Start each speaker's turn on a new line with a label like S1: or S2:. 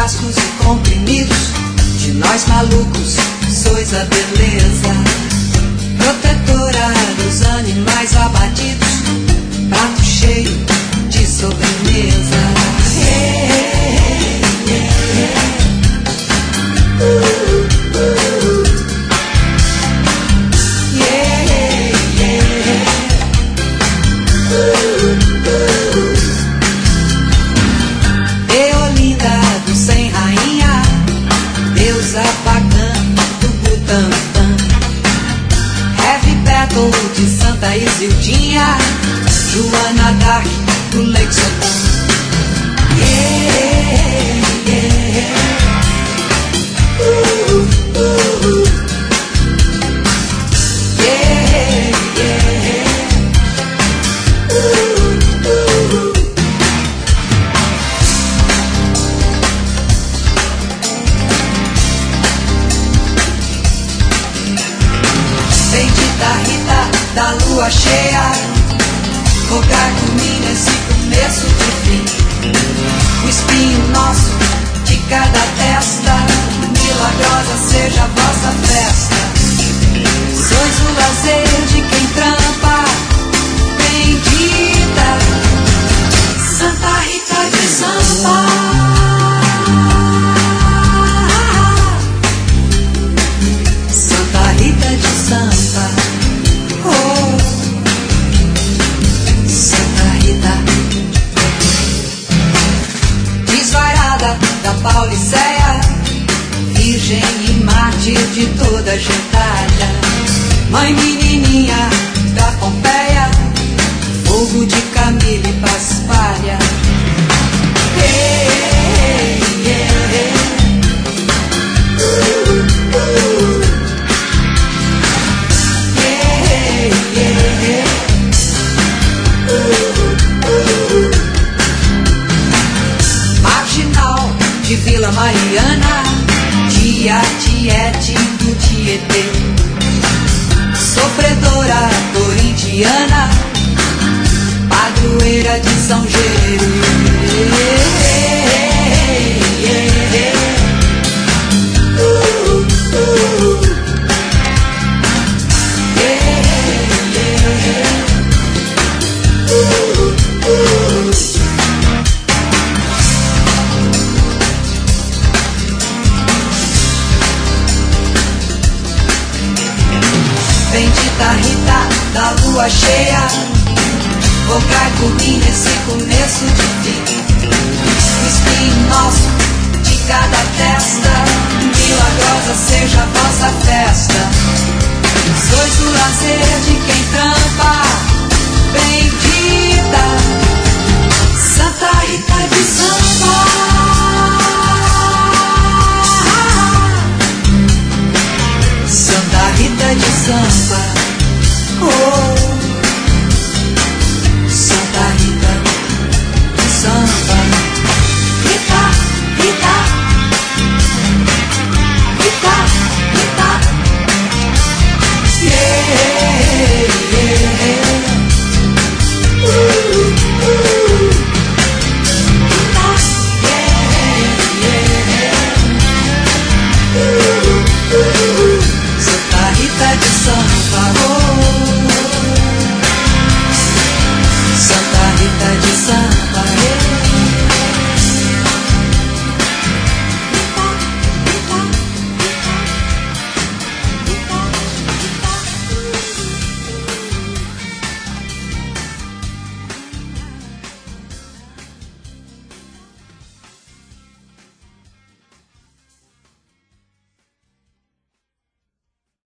S1: frascos e comprimidos, de nós malucos sois a beleza, protetora dos animais abatidos, prato cheio de sobremesa. Eolinda do sem rainha, deusa pagã do Butantã, heavy battle de Santa Isildinha, Joana Dark do Lexington. Bendita Rita da lua cheia, rogai por mim nesse começo de fim. O espinho nosso de cada testa, milagrosa seja a vossa festa. Sois o lazer de quem trampa, bendita Santa Rita de Sampa. Santa Rita de Sampa, oh, Santa Rita, desvairada da Pauliceia, virgem e mártir de toda a gentalha, mãe menininha da Pompeia, fogo de Camille e Paspalha. Marginal de Vila Mariana, tia Tiete do Tietê, sofredora corintiana, padroeira de São Gerê. Bendita Rita da lua cheia, rogai por mim nesse começo